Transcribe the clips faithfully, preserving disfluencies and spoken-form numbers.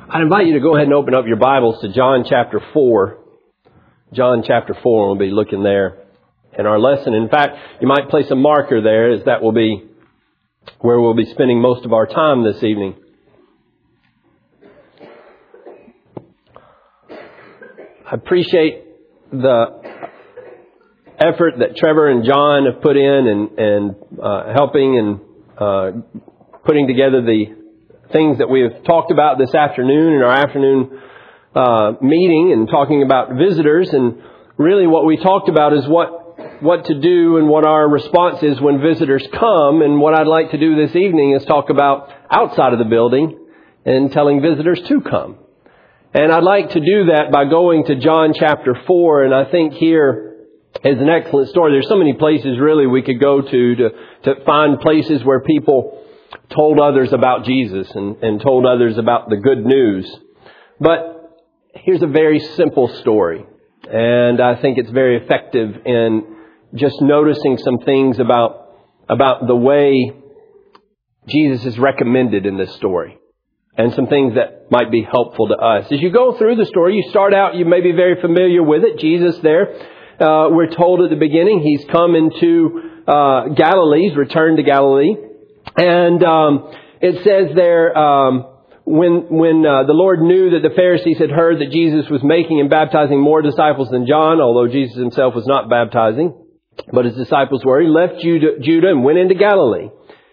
I'd invite you to go ahead and open up your Bibles to John chapter four. John chapter four, we'll be looking there in our lesson. In fact, you might place a marker there, as that will be where we'll be spending most of our time this evening. I appreciate the effort that Trevor and John have put in and, and uh, helping and uh, putting together the things that we have talked about this afternoon in our afternoon uh, meeting and talking about visitors. And really what we talked about is what what to do and what our response is when visitors come. And what I'd like to do this evening is talk about outside of the building and telling visitors to come. And I'd like to do that by going to John chapter four. And I think here is an excellent story. There's so many places really we could go to to, to find places where people told others about Jesus and, and told others about the good news. But here's a very simple story. And I think it's very effective in just noticing some things about, about the way Jesus is recommended in this story. And some things that might be helpful to us. As you go through the story, you start out, you may be very familiar with it. Jesus there, uh, we're told at the beginning, he's come into uh, Galilee, he's returned to Galilee. And um, it says there, um, when when uh, the Lord knew that the Pharisees had heard that Jesus was making and baptizing more disciples than John, although Jesus himself was not baptizing, but his disciples were, he left Judah, Judah and went into Galilee.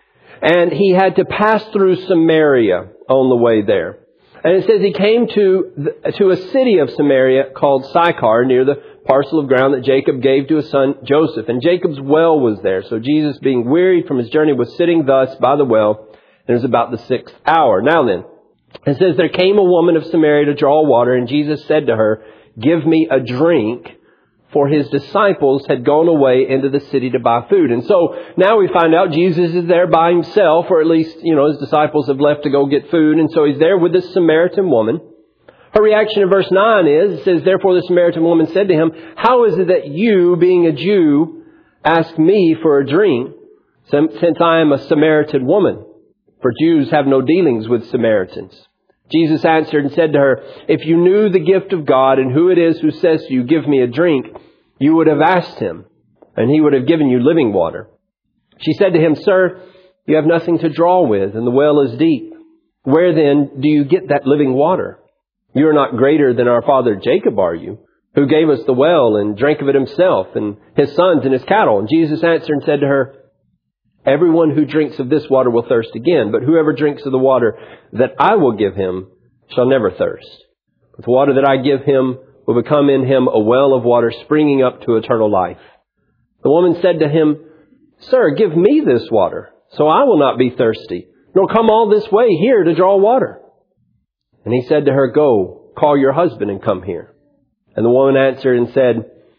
And he had to pass through Samaria on the way there. And it says he came to the, to a city of Samaria called Sychar, near the parcel of ground that Jacob gave to his son Joseph. And Jacob's well was there. So Jesus, being wearied from his journey, was sitting thus by the well. And it was about the sixth hour. Now then, it says there came a woman of Samaria to draw water. And Jesus said to her, "Give me a drink." For his disciples had gone away into the city to buy food. And so now we find out Jesus is there by himself, or at least, you know, his disciples have left to go get food. And so he's there with this Samaritan woman. Her reaction in verse nine is, it says, "Therefore the Samaritan woman said to him, 'How is it that you, being a Jew, ask me for a drink, since I am a Samaritan woman? For Jews have no dealings with Samaritans.' Jesus answered and said to her, 'If you knew the gift of God and who it is who says to you, "Give me a drink," you would have asked him, and he would have given you living water.' She said to him, 'Sir, you have nothing to draw with, and the well is deep. Where then do you get that living water? You are not greater than our father Jacob, are you, who gave us the well and drank of it himself, and his sons and his cattle?' And Jesus answered and said to her, 'Everyone who drinks of this water will thirst again, but whoever drinks of the water that I will give him shall never thirst. But the water that I give him will become in him a well of water springing up to eternal life.' The woman said to him, 'Sir, give me this water, so I will not be thirsty, nor come all this way here to draw water.' And he said to her, 'Go, call your husband and come here.' And the woman answered and said,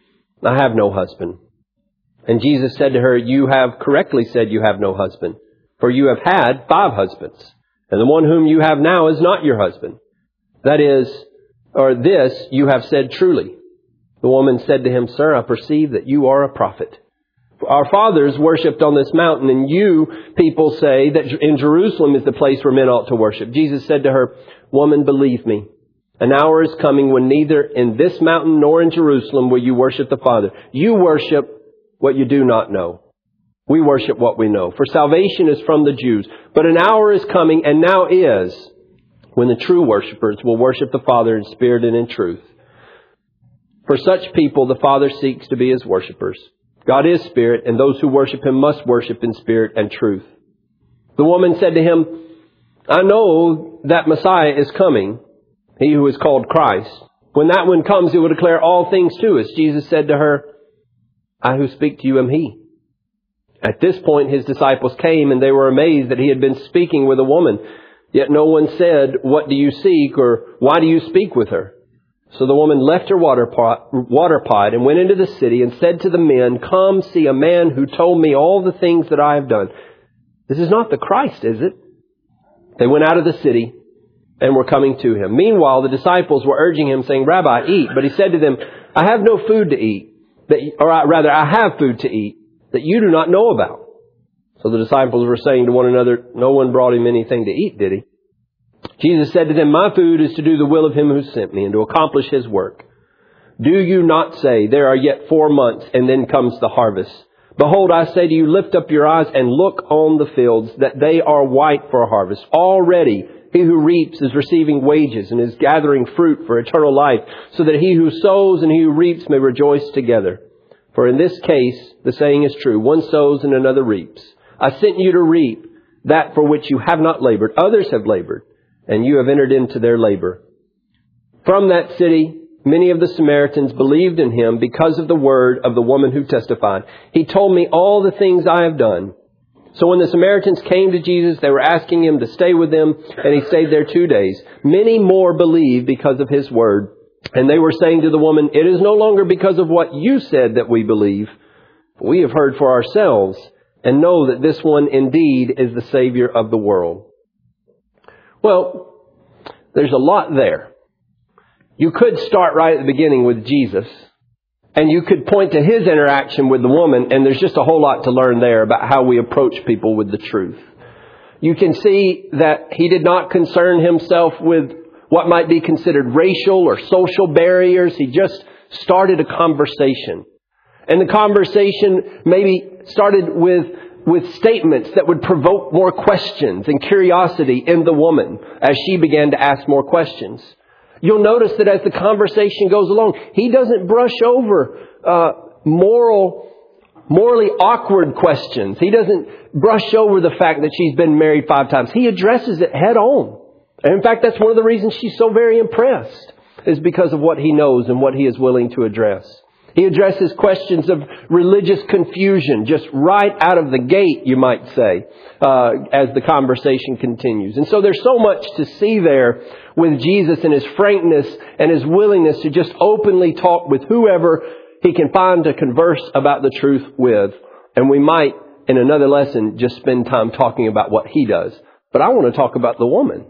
'I have no husband.' And Jesus said to her, 'You have correctly said you have no husband, for you have had five husbands, and the one whom you have now is not your husband. That is, or this you have said truly.' The woman said to him, 'Sir, I perceive that you are a prophet. Our fathers worshipped on this mountain, and you people say that in Jerusalem is the place where men ought to worship.' Jesus said to her, 'Woman, believe me, an hour is coming when neither in this mountain nor in Jerusalem will you worship the Father. You worship what you do not know. We worship what we know. For salvation is from the Jews. But an hour is coming, and now is, when the true worshipers will worship the Father in spirit and in truth. For such people the Father seeks to be his worshipers. God is spirit, and those who worship him must worship in spirit and truth.' The woman said to him, 'I know that Messiah is coming, he who is called Christ. When that one comes, he will declare all things to us.' Jesus said to her, 'I who speak to you am he.' At this point his disciples came, and they were amazed that he had been speaking with a woman. Yet no one said, 'What do you seek?' or 'Why do you speak with her?' So the woman left her water pot, water pot and went into the city and said to the men, 'Come see a man who told me all the things that I have done. This is not the Christ, is it?' They went out of the city and were coming to him. Meanwhile, the disciples were urging him, saying, 'Rabbi, eat.' But he said to them, 'I have no food to eat, that, or rather, I have food to eat that you do not know about.' So the disciples were saying to one another, 'No one brought him anything to eat, did he?' Jesus said to them, my food is to do the will of Him who sent me and to accomplish His work. Do you not say, there are yet four months and then comes the harvest? Behold, I say to you, lift up your eyes and look on the fields, that they are white for a harvest. Already he who reaps is receiving wages and is gathering fruit for eternal life, so that he who sows and he who reaps may rejoice together. For in this case, the saying is true, one sows and another reaps. I sent you to reap that for which you have not labored. Others have labored, and you have entered into their labor. From that city, many of the Samaritans believed in Him because of the word of the woman who testified, He told me all the things I have done. So when the Samaritans came to Jesus, they were asking Him to stay with them, and He stayed there two days. Many more believed because of His word. And they were saying to the woman, it is no longer because of what you said that we believe. We have heard for ourselves and know that this one indeed is the Savior of the world. Well, there's a lot there. You could start right at the beginning with Jesus, and you could point to His interaction with the woman, and there's just a whole lot to learn there about how we approach people with the truth. You can see that He did not concern Himself with what might be considered racial or social barriers. He just started a conversation. And the conversation maybe started with, with statements that would provoke more questions and curiosity in the woman as she began to ask more questions. You'll notice that as the conversation goes along, He doesn't brush over uh, moral, morally awkward questions. He doesn't brush over the fact that she's been married five times. He addresses it head on. And in fact, that's one of the reasons she's so very impressed, is because of what He knows and what He is willing to address. He addresses questions of religious confusion just right out of the gate, you might say, uh, as the conversation continues. And so there's so much to see there with Jesus and His frankness and His willingness to just openly talk with whoever He can find to converse about the truth with. And we might, in another lesson, just spend time talking about what He does. But I want to talk about the woman.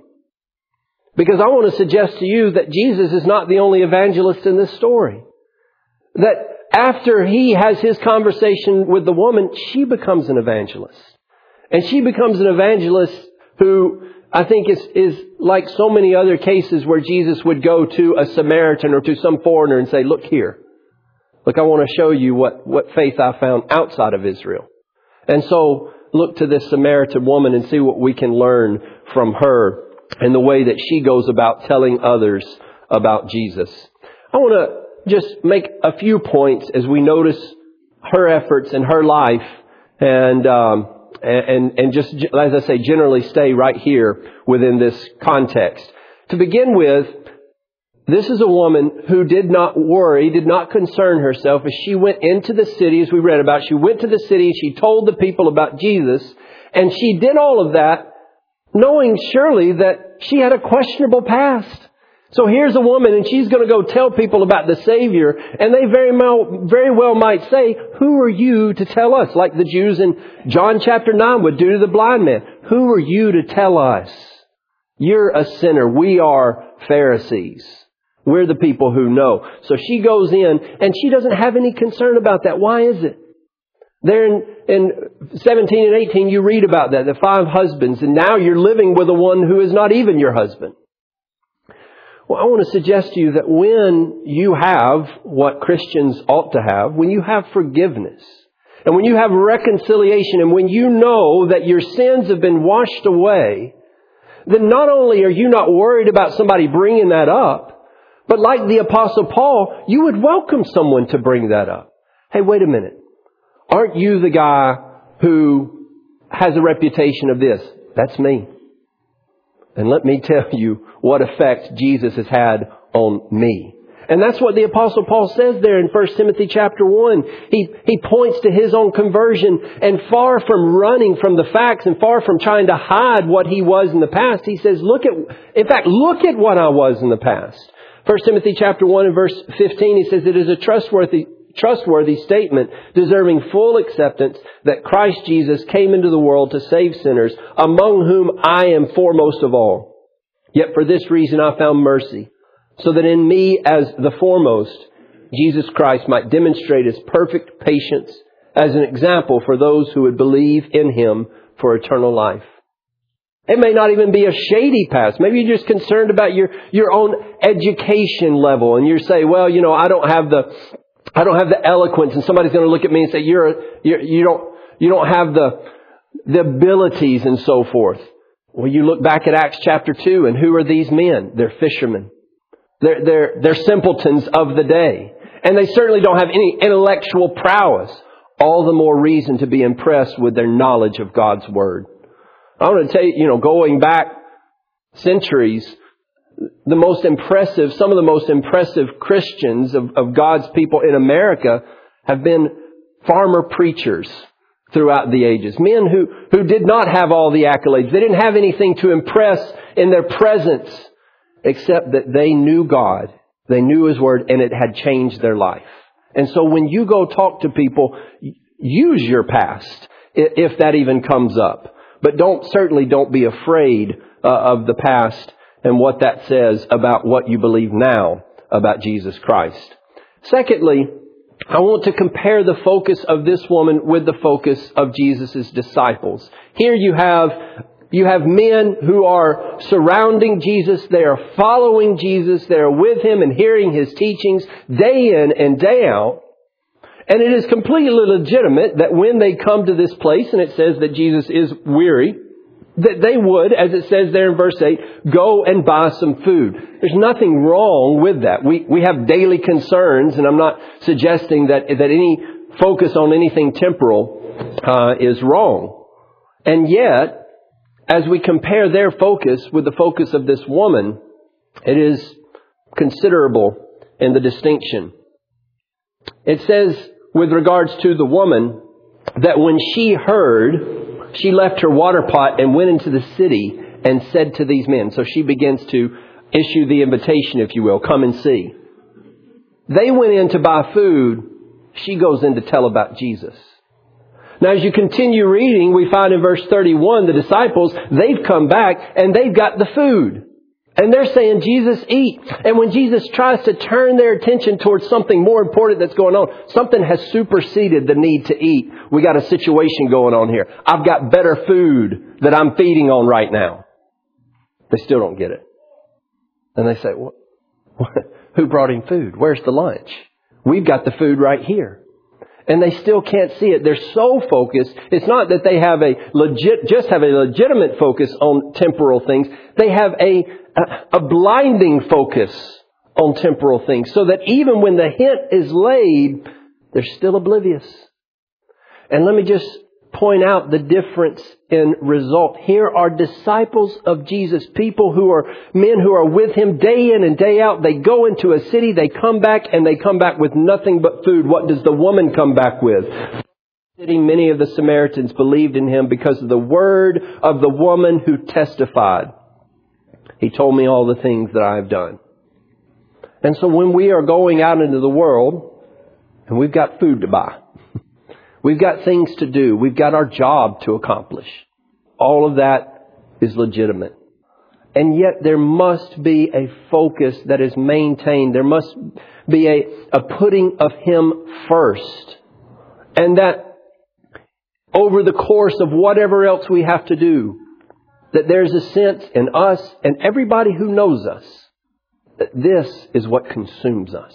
Because I want to suggest to you that Jesus is not the only evangelist in this story. That after He has His conversation with the woman, she becomes an evangelist. And she becomes an evangelist who I think is, is like so many other cases where Jesus would go to a Samaritan or to some foreigner and say, look here. Look, I want to show you what, what faith I found outside of Israel. And so look to this Samaritan woman and see what we can learn from her and the way that she goes about telling others about Jesus. I want to just make a few points as we notice her efforts and her life, and um, and and just, as I say, generally stay right here within this context. To begin with, this is a woman who did not worry, did not concern herself as she went into the city, as we read about. She went to the city, she told the people about Jesus, and she did all of that knowing surely that she had a questionable past. So here's a woman, and she's going to go tell people about the Savior, and they very well, very well might say, who are you to tell us? Like the Jews in John chapter nine would do to the blind man. Who are you to tell us? You're a sinner. We are Pharisees. We're the people who know. So she goes in, and she doesn't have any concern about that. Why is it? There in, in seventeen and eighteen, you read about that, the five husbands, and now you're living with the one who is not even your husband. Well, I want to suggest to you that when you have what Christians ought to have, when you have forgiveness, and when you have reconciliation, and when you know that your sins have been washed away, then not only are you not worried about somebody bringing that up, but like the Apostle Paul, you would welcome someone to bring that up. Hey, wait a minute. Aren't you the guy who has a reputation of this? That's me. And let me tell you what effect Jesus has had on me. And that's what the Apostle Paul says there in First Timothy chapter one. He, he points to his own conversion, and far from running from the facts and far from trying to hide what he was in the past, he says, look at, in fact, look at what I was in the past. First Timothy chapter one and verse fifteen, he says, it is a trustworthy trustworthy statement deserving full acceptance that Christ Jesus came into the world to save sinners, among whom I am foremost of all. Yet for this reason I found mercy, so that in me as the foremost, Jesus Christ might demonstrate His perfect patience as an example for those who would believe in Him for eternal life. It may not even be a shady past. Maybe you're just concerned about your, your own education level. And you say, well, you know, I don't have the, I don't have the eloquence. And somebody's going to look at me and say, you're, a, you're you don't, you don't have the, the abilities and so forth. Well, you look back at Acts chapter two, and who are these men? They're fishermen. They're, they're, they're simpletons of the day. And they certainly don't have any intellectual prowess. All the more reason to be impressed with their knowledge of God's Word. I want to tell you, you know, going back centuries, the most impressive, some of the most impressive Christians of, of God's people in America have been farmer preachers throughout the ages. Men who, who did not have all the accolades. They didn't have anything to impress in their presence except that they knew God. They knew His Word, and it had changed their life. And so when you go talk to people, use your past, if that even comes up. But don't, certainly don't be afraid uh, of the past and what that says about what you believe now about Jesus Christ. Secondly, I want to compare the focus of this woman with the focus of Jesus' disciples. Here you have, you have men who are surrounding Jesus. They are following Jesus. They are with Him and hearing His teachings day in and day out. And it is completely legitimate that when they come to this place, and it says that Jesus is weary, that they would, as it says there in verse eight, go and buy some food. There's nothing wrong with that. We we have daily concerns, and I'm not suggesting that, that any focus on anything temporal uh, is wrong. And yet, as we compare their focus with the focus of this woman, it is considerable in the distinction. It says, with regards to the woman, that when she heard, she left her water pot and went into the city and said to these men. So she begins to issue the invitation, if you will, come and see. They went in to buy food. She goes in to tell about Jesus. Now, as you continue reading, we find in verse thirty-one, the disciples, they've come back and they've got the food. And they're saying, Jesus, eat. And when Jesus tries to turn their attention towards something more important that's going on, something has superseded the need to eat. We got a situation going on here. I've got better food that I'm feeding on right now. They still don't get it. And they say, what? Who brought him food? Where's the lunch? We've got the food right here. And they still can't see it. They're so focused. It's not that they have a legit, just have a legitimate focus on temporal things. They have a, a, a blinding focus on temporal things. So that even when the hint is laid, they're still oblivious. And let me just point out the difference in result. Here are disciples of Jesus, people who are men who are with Him day in and day out. They go into a city, they come back, and they come back with nothing but food. What does the woman come back with? Many of the Samaritans believed in Him because of the word of the woman who testified. He told me all the things that I have done. And so when we are going out into the world, and we've got food to buy, we've got things to do. We've got our job to accomplish. All of that is legitimate. And yet there must be a focus that is maintained. There must be a, a putting of Him first. And that over the course of whatever else we have to do, that there's a sense in us and everybody who knows us that this is what consumes us.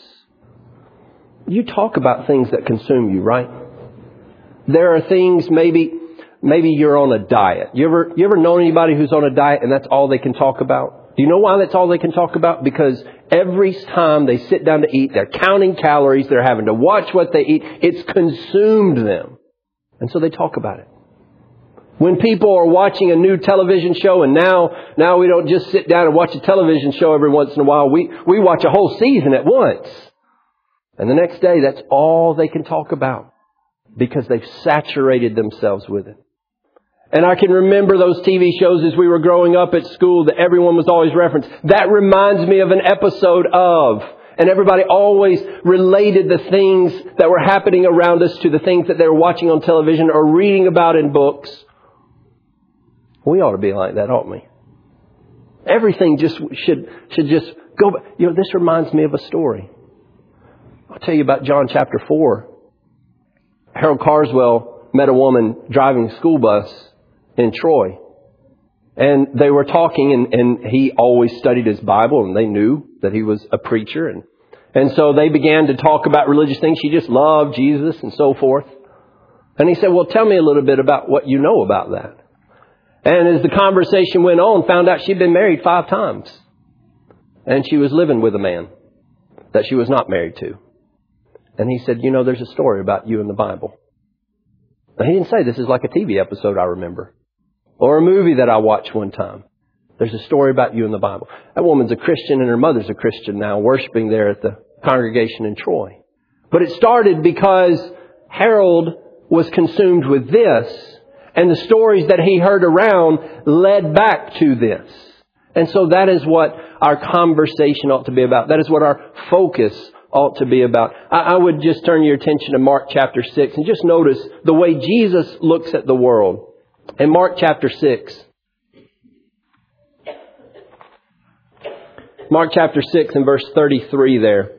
You talk about things that consume you, right? There are things, maybe maybe you're on a diet. You ever you ever known anybody who's on a diet and that's all they can talk about? Do you know why that's all they can talk about? Because every time they sit down to eat, they're counting calories, they're having to watch what they eat. It's consumed them. And so they talk about it. When people are watching a new television show, and now now we don't just sit down and watch a television show every once in a while. We, we watch a whole season at once. And the next day, that's all they can talk about. Because they've saturated themselves with it. And I can remember those T V shows as we were growing up at school that everyone was always referenced. That reminds me of an episode of. And everybody always related the things that were happening around us to the things that they were watching on television or reading about in books. We ought to be like that, oughtn't we? Everything just should, should just go. You know, this reminds me of a story. I'll tell you about John chapter four. Harold Carswell met a woman driving a school bus in Troy. And they were talking, and, and he always studied his Bible, and they knew that he was a preacher. And, and so they began to talk about religious things. She just loved Jesus and so forth. And he said, well, tell me a little bit about what you know about that. And as the conversation went on, found out she'd been married five times. And she was living with a man that she was not married to. And he said, you know, there's a story about you in the Bible. Now, he didn't say this is like a T V episode I remember. Or a movie that I watched one time. There's a story about you in the Bible. That woman's a Christian and her mother's a Christian now, worshiping there at the congregation in Troy. But it started because Harold was consumed with this, and the stories that he heard around led back to this. And so that is what our conversation ought to be about. That is what our focus ought to be about. I, I would just turn your attention to Mark chapter six and just notice the way Jesus looks at the world. In Mark chapter six, Mark chapter six and verse thirty-three there.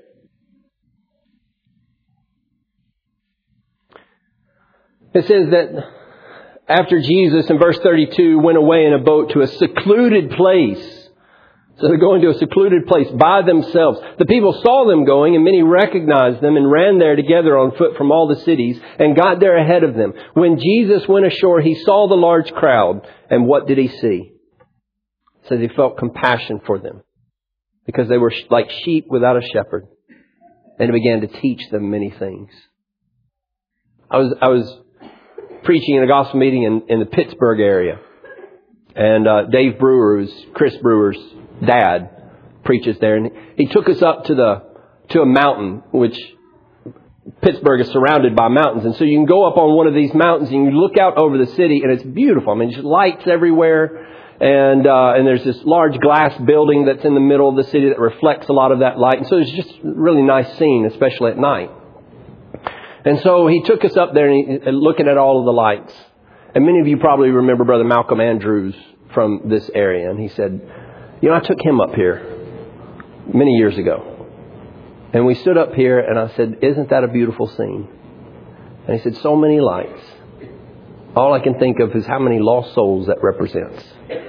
It says that after Jesus, in verse thirty-two, went away in a boat to a secluded place. So they're going to a secluded place by themselves. The people saw them going, and many recognized them and ran there together on foot from all the cities and got there ahead of them. When Jesus went ashore, he saw the large crowd. And what did he see? It says he felt compassion for them because they were like sheep without a shepherd. And he began to teach them many things. I was, I was preaching in a gospel meeting in, in the Pittsburgh area. And uh, Dave Brewer, who's Chris Brewer's dad, preaches there. And he took us up to the to a mountain, which Pittsburgh is surrounded by mountains. And so you can go up on one of these mountains and you look out over the city, and it's beautiful. I mean, there's lights everywhere. And uh, and there's this large glass building that's in the middle of the city that reflects a lot of that light. And so it's just a really nice scene, especially at night. And so he took us up there and, he, and looking at all of the lights. And many of you probably remember Brother Malcolm Andrews from this area. And he said, you know, I took him up here many years ago. And we stood up here and I said, isn't that a beautiful scene? And he said, so many lights. All I can think of is how many lost souls that represents.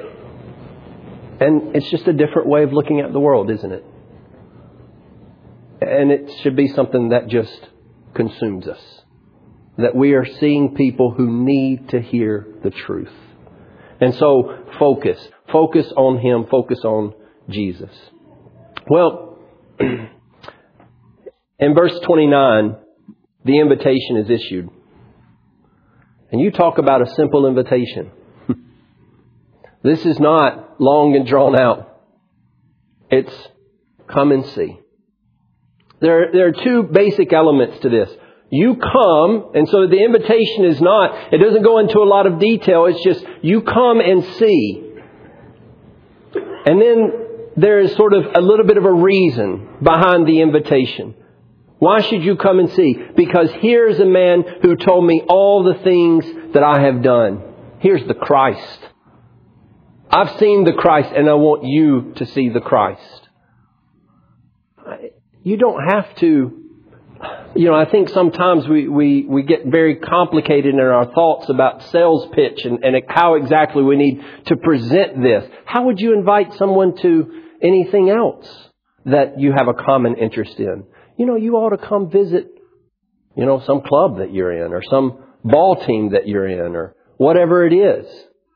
And it's just a different way of looking at the world, isn't it? And it should be something that just consumes us. That we are seeing people who need to hear the truth. And so focus. Focus on Him. Focus on Jesus. Well, in verse twenty-nine, the invitation is issued. And you talk about a simple invitation. This is not long and drawn out. It's come and see. There, there are two basic elements to this. You come, and so the invitation is not, it doesn't go into a lot of detail. It's just, you come and see. And then there is sort of a little bit of a reason behind the invitation. Why should you come and see? Because here's a man who told me all the things that I have done. Here's the Christ. I've seen the Christ, and I want you to see the Christ. You don't have to. You know, I think sometimes we, we, we get very complicated in our thoughts about sales pitch and, and how exactly we need to present this. How would you invite someone to anything else that you have a common interest in? You know, you ought to come visit, you know, some club that you're in or some ball team that you're in or whatever it is.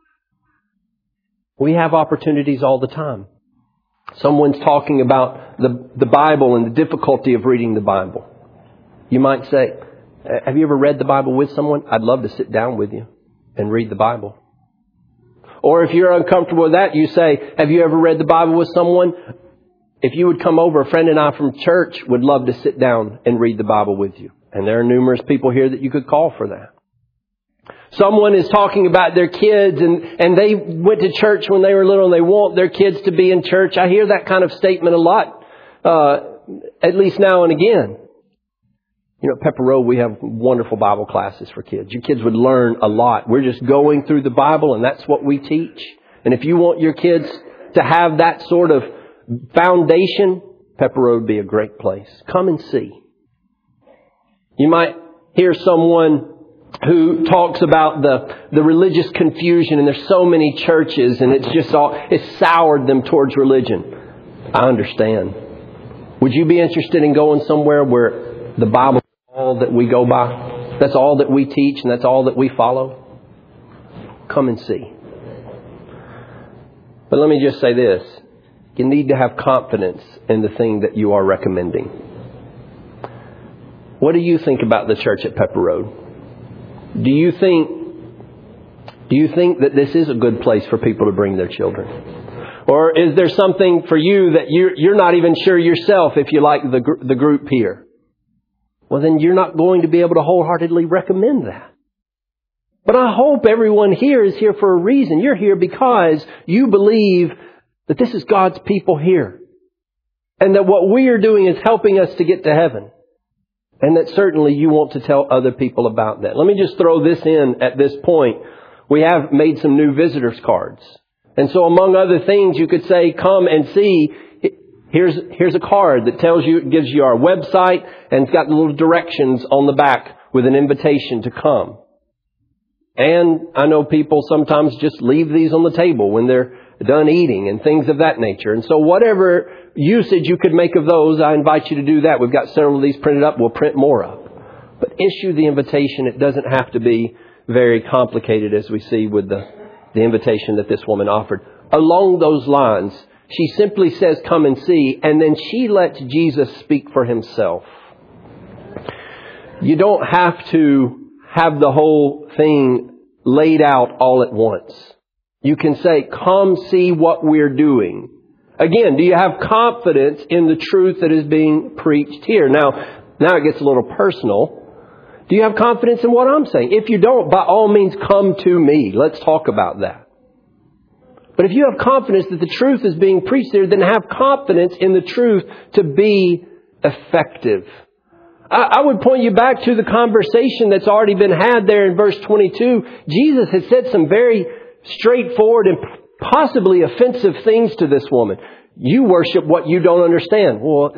We have opportunities all the time. Someone's talking about the, the Bible and the difficulty of reading the Bible. You might say, have you ever read the Bible with someone? I'd love to sit down with you and read the Bible. Or if you're uncomfortable with that, you say, have you ever read the Bible with someone? If you would come over, a friend and I from church would love to sit down and read the Bible with you. And there are numerous people here that you could call for that. Someone is talking about their kids and, and they went to church when they were little and they want their kids to be in church. I hear that kind of statement a lot, uh, at least now and again. You know, at Pepper Road, we have wonderful Bible classes for kids. Your kids would learn a lot. We're just going through the Bible, and that's what we teach. And if you want your kids to have that sort of foundation, Pepper Road would be a great place. Come and see. You might hear someone who talks about the, the religious confusion, and there's so many churches, and it's just all, it's soured them towards religion. I understand. Would you be interested in going somewhere where the Bible is all that we go by? That's all that we teach, and that's all that we follow? Come and see. But let me just say this. You need to have confidence in the thing that you are recommending. What do you think about the church at Pepper Road? Do you think, do you think that this is a good place for people to bring their children? Or is there something for you that you're, you're not even sure yourself if you like the, the group here? Well, then you're not going to be able to wholeheartedly recommend that. But I hope everyone here is here for a reason. You're here because you believe that this is God's people here. And that what we are doing is helping us to get to heaven. And that certainly you want to tell other people about that. Let me just throw this in at this point. We have made some new visitors cards. And so among other things, you could say, come and see. Here's, here's a card that tells you, it gives you our website, and it's got little directions on the back with an invitation to come. And I know people sometimes just leave these on the table when they're done eating and things of that nature. And so whatever usage you could make of those, I invite you to do that. We've got several of these printed up. We'll print more up. But issue the invitation. It doesn't have to be very complicated, as we see with the, the invitation that this woman offered. Along those lines, she simply says, come and see. And then she lets Jesus speak for himself. You don't have to have the whole thing laid out all at once. You can say, come see what we're doing. Again, do you have confidence in the truth that is being preached here? Now, now it gets a little personal. Do you have confidence in what I'm saying? If you don't, by all means, come to me. Let's talk about that. But if you have confidence that the truth is being preached there, then have confidence in the truth to be effective. I would point you back to the conversation that's already been had there in verse twenty-two. Jesus had said some very straightforward and possibly offensive things to this woman. You worship what you don't understand. Well,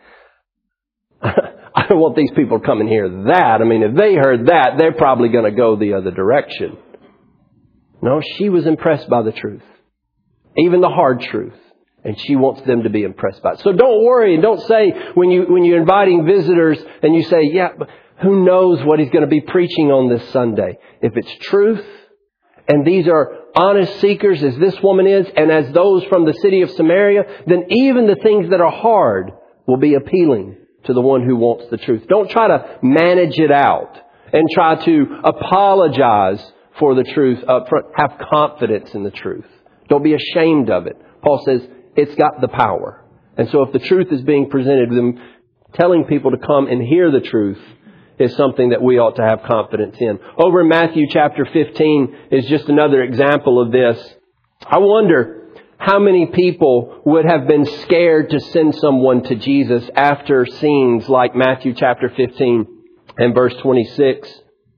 I don't want these people to come and hear that. I mean, if they heard that, they're probably going to go the other direction. No, she was impressed by the truth. Even the hard truth. And she wants them to be impressed by it. So don't worry and don't say when, you, when you're inviting visitors and you say, yeah, but who knows what he's going to be preaching on this Sunday. If it's truth, and these are honest seekers as this woman is, and as those from the city of Samaria, then even the things that are hard will be appealing to the one who wants the truth. Don't try to manage it out and try to apologize for the truth up front. Have confidence in the truth. Don't be ashamed of it. Paul says it's got the power. And so if the truth is being presented, then telling people to come and hear the truth is something that we ought to have confidence in. Over in Matthew chapter fifteen is just another example of this. I wonder how many people would have been scared to send someone to Jesus after scenes like Matthew chapter fifteen and verse twenty-six.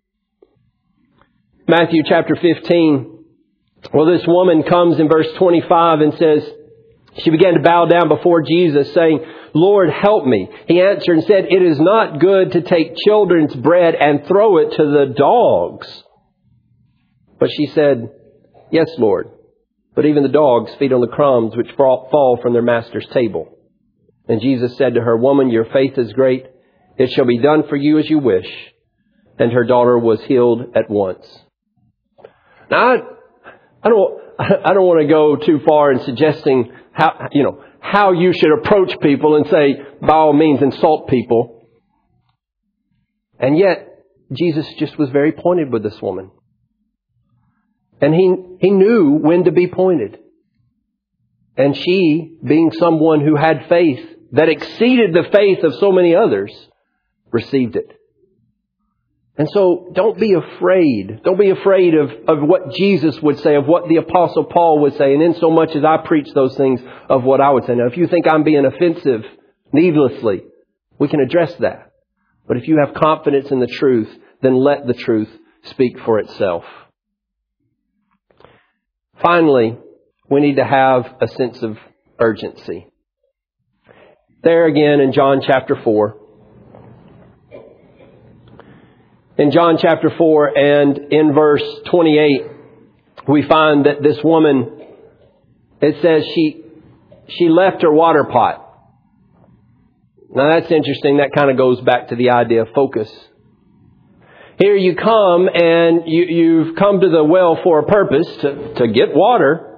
Matthew chapter fifteen. Well, this woman comes in verse twenty-five and says, she began to bow down before Jesus, saying, Lord, help me. He answered and said, it is not good to take children's bread and throw it to the dogs. But she said, yes, Lord. But even the dogs feed on the crumbs which fall from their master's table. And Jesus said to her, woman, your faith is great. It shall be done for you as you wish. And her daughter was healed at once. Now, I, I don't, I don't want to go too far in suggesting how, you know, how you should approach people and say, by all means, insult people. And yet, Jesus just was very pointed with this woman. And he, he knew when to be pointed. And she, being someone who had faith that exceeded the faith of so many others, received it. And so don't be afraid. Don't be afraid of, of what Jesus would say, of what the Apostle Paul would say. And in so much as I preach those things, of what I would say. Now, if you think I'm being offensive needlessly, we can address that. But if you have confidence in the truth, then let the truth speak for itself. Finally, we need to have a sense of urgency. There again in John chapter four. In John chapter four and in verse twenty-eight, we find that this woman, it says she, she left her water pot. Now that's interesting. That kind of goes back to the idea of focus. Here you come and you, you've come to the well for a purpose, to, to get water.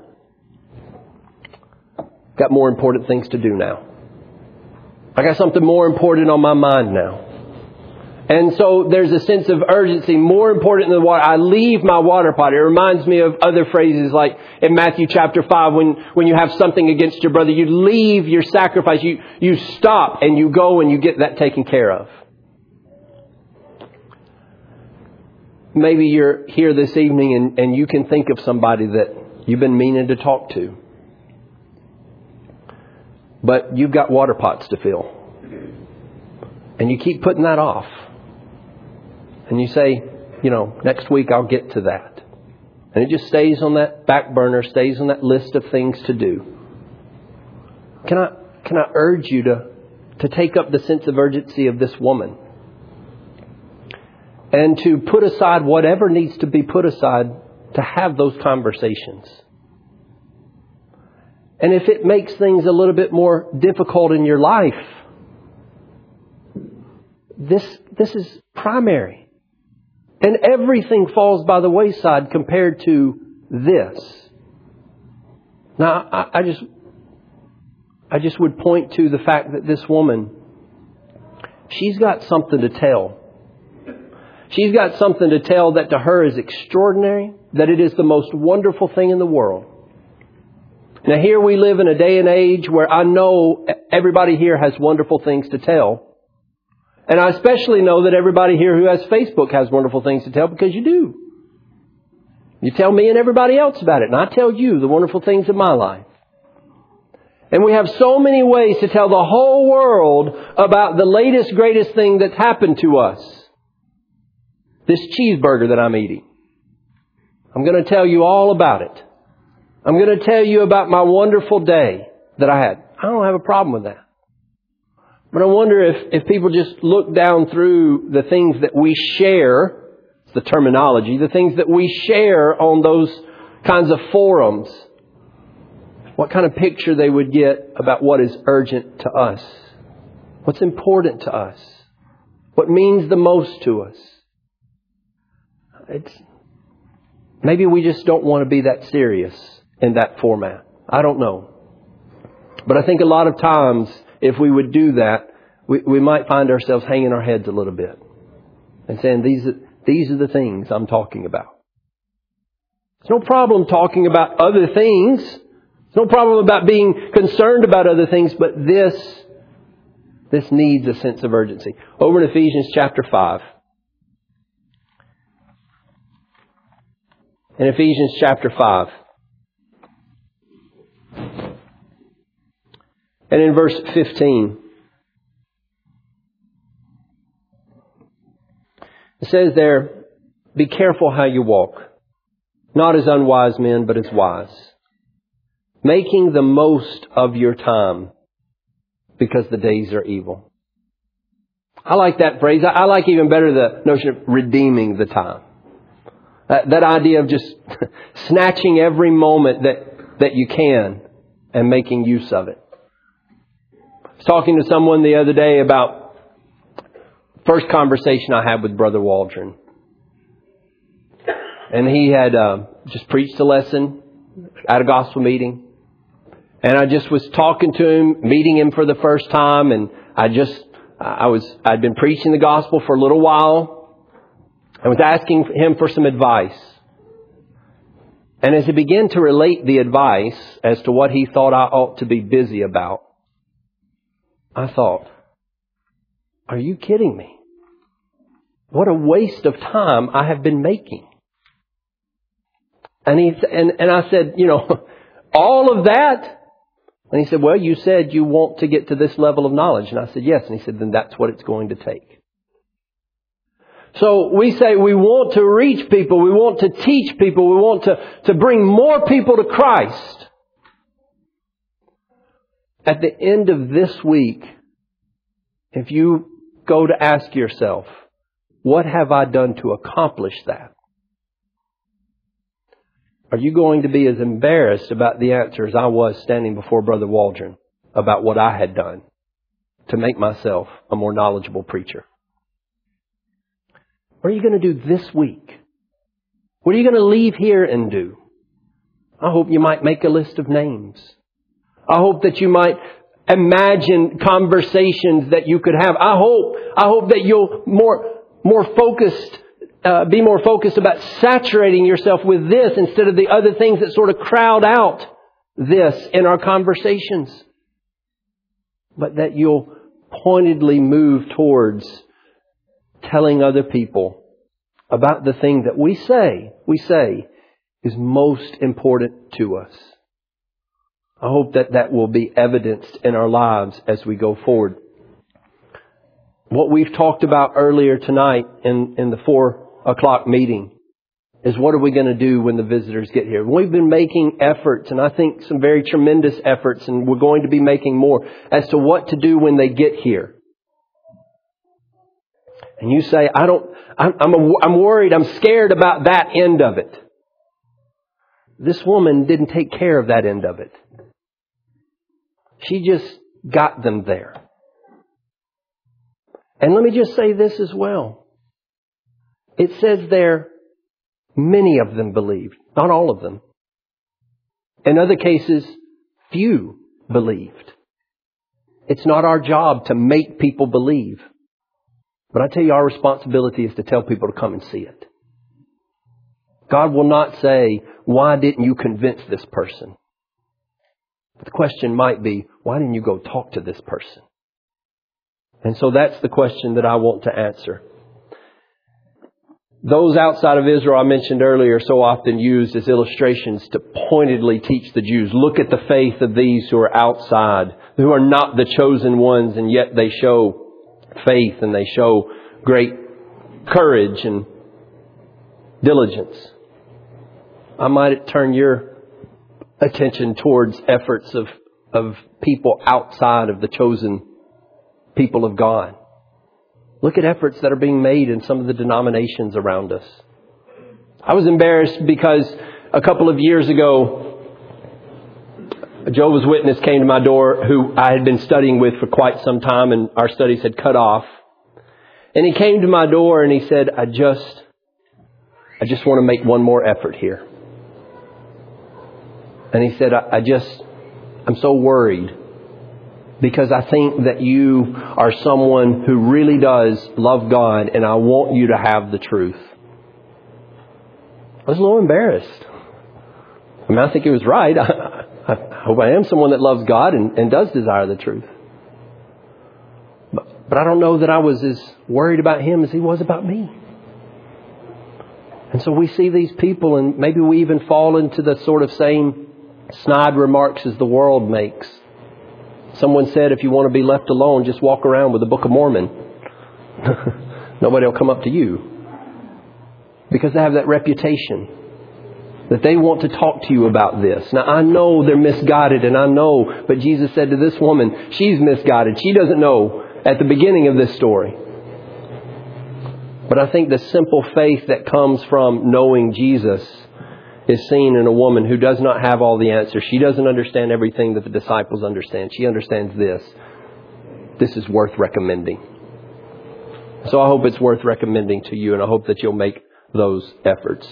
Got more important things to do now. I got something more important on my mind now. And so there's a sense of urgency, more important than the water. I leave my water pot. It reminds me of other phrases like in Matthew chapter five, when, when you have something against your brother, you leave your sacrifice. You, you stop and you go and you get that taken care of. Maybe you're here this evening and, and you can think of somebody that you've been meaning to talk to. But you've got water pots to fill. And you keep putting that off. And you say, you know, next week I'll get to that. And it just stays on that back burner, stays on that list of things to do. Can I, can I urge you to, to take up the sense of urgency of this woman? And to put aside whatever needs to be put aside to have those conversations. And if it makes things a little bit more difficult in your life, this, this is primary. And everything falls by the wayside compared to this. Now, I, I just, I just would point to the fact that this woman, she's got something to tell. She's got something to tell that to her is extraordinary, that it is the most wonderful thing in the world. Now, here we live in a day and age where I know everybody here has wonderful things to tell. And I especially know that everybody here who has Facebook has wonderful things to tell, because you do. You tell me and everybody else about it, and I tell you the wonderful things of my life. And we have so many ways to tell the whole world about the latest, greatest thing that's happened to us. This cheeseburger that I'm eating. I'm going to tell you all about it. I'm going to tell you about my wonderful day that I had. I don't have a problem with that. But I wonder if, if people just look down through the things that we share, the terminology, the things that we share on those kinds of forums, what kind of picture they would get about what is urgent to us, what's important to us, what means the most to us. It's, maybe we just don't want to be that serious in that format. I don't know. But I think a lot of times, if we would do that, we, we might find ourselves hanging our heads a little bit and saying, these are, these are the things I'm talking about. There's no problem talking about other things. There's no problem about being concerned about other things, but this, this needs a sense of urgency. Over in Ephesians chapter five. In Ephesians chapter five. And in verse fifteen, it says there, be careful how you walk, not as unwise men, but as wise, making the most of your time, because the days are evil. I like that phrase. I like even better the notion of redeeming the time. That, that idea of just snatching every moment that, that you can and making use of it. I was talking to someone the other day about first conversation I had with Brother Waldron. And he had uh, just preached a lesson at a gospel meeting. And I just was talking to him, meeting him for the first time. And I just, I was, I'd been preaching the gospel for a little while. I was asking him for some advice. And as he began to relate the advice as to what he thought I ought to be busy about, I thought, are you kidding me? What a waste of time I have been making. And he and, and I said, you know, all of that? And he said, well, you said you want to get to this level of knowledge. And I said, yes. And he said, then that's what it's going to take. So we say we want to reach people. We want to teach people. We want to, to bring more people to Christ. At the end of this week, if you go to ask yourself, What have I done to accomplish that? Are you going to be as embarrassed about the answer as I was standing before Brother Waldron about what I had done to make myself a more knowledgeable preacher? What are you going to do this week? What are you going to leave here and do? I hope you might make a list of names. I hope that you might imagine conversations that you could have. I hope, I hope that you'll more, more focused, uh, be more focused about saturating yourself with this instead of the other things that sort of crowd out this in our conversations. But that you'll pointedly move towards telling other people about the thing that we say, we say is most important to us. I hope that that will be evidenced in our lives as we go forward. What we've talked about earlier tonight in, in the four o'clock meeting is what are we going to do when the visitors get here? We've been making efforts, and I think some very tremendous efforts, and we're going to be making more as to what to do when they get here. And you say, I don't, I'm, I'm, a, I'm worried, I'm scared about that end of it. This woman didn't take care of that end of it. She just got them there. And let me just say this as well. It says there, many of them believed. Not all of them. In other cases, few believed. It's not our job to make people believe. But I tell you, our responsibility is to tell people to come and see it. God will not say, why didn't you convince this person? The question might be, why didn't you go talk to this person? And so that's the question that I want to answer. Those outside of Israel I mentioned earlier are so often used as illustrations to pointedly teach the Jews. Look at the faith of these who are outside, who are not the chosen ones, and yet they show faith and they show great courage and diligence. I might turn your attention towards efforts of, of people outside of the chosen people of God. Look at efforts that are being made in some of the denominations around us. I was embarrassed because a couple of years ago, a Jehovah's Witness came to my door who I had been studying with for quite some time, and our studies had cut off. And he came to my door and he said, I just, I just want to make one more effort here. And he said, I, I just, I'm so worried because I think that you are someone who really does love God, and I want you to have the truth. I was a little embarrassed. I mean, I think he was right. I, I hope I am someone that loves God and, and does desire the truth. But, but I don't know that I was as worried about him as he was about me. And so we see these people, and maybe we even fall into the sort of same snide remarks as the world makes. Someone said, if you want to be left alone, just walk around with the Book of Mormon. Nobody will come up to you. Because they have that reputation that they want to talk to you about this. Now, I know they're misguided, and I know, but Jesus said to this woman, she's misguided. She doesn't know at the beginning of this story. But I think the simple faith that comes from knowing Jesus is seen in a woman who does not have all the answers. She doesn't understand everything that the disciples understand. She understands this. This is worth recommending. So I hope it's worth recommending to you, and I hope that you'll make those efforts.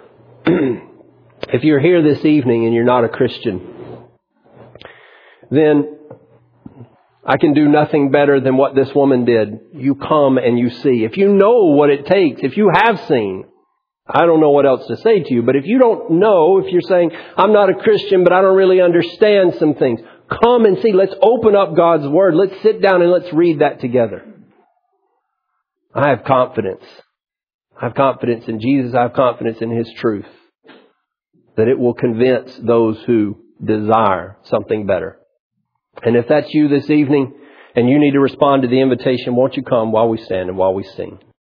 If you're here this evening and you're not a Christian, then I can do nothing better than what this woman did. You come and you see. If you know what it takes, if you have seen, I don't know what else to say to you. But if you don't know, if you're saying, I'm not a Christian, but I don't really understand some things, come and see. Let's open up God's Word. Let's sit down and let's read that together. I have confidence. I have confidence in Jesus. I have confidence in His truth. That it will convince those who desire something better. And if that's you this evening and you need to respond to the invitation, won't you come while we stand and while we sing?